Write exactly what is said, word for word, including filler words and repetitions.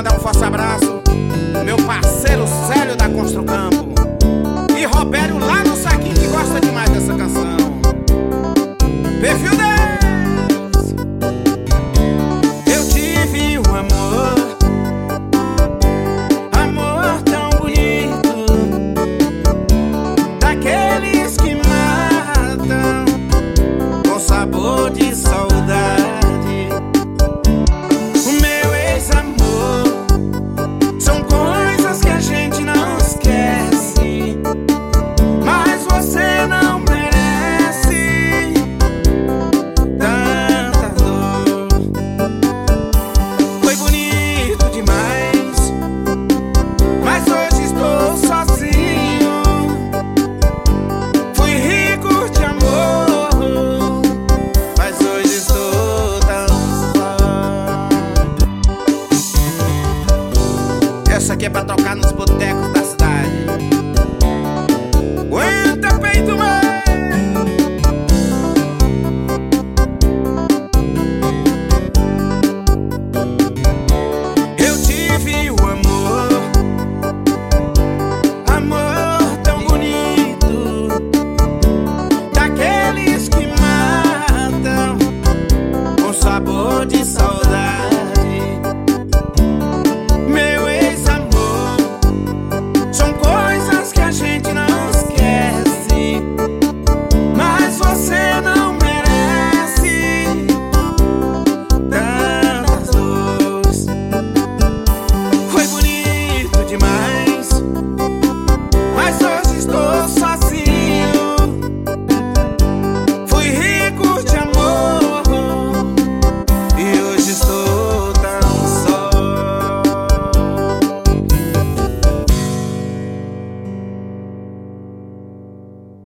mandar um forte abraço, meu parceiro Célio da Constru Campo e Robério lá no Saquinho, que gosta demais dessa canção. Perfil dez. Eu tive um amor, amor tão bonito, daqueles que matam com sabor de saudade. O meu ex-amor são coisas que a gente não esquece, mas você não merece tanta dor. Foi bonito demais, mas hoje estou sozinho. Fui rico de amor, mas hoje estou tão só. Essa aqui é pra tocar nos botecos da cidade. Aguenta peito, mãe! Eu tive o amor, amor tão bonito, daqueles que matam com sabor de saudade.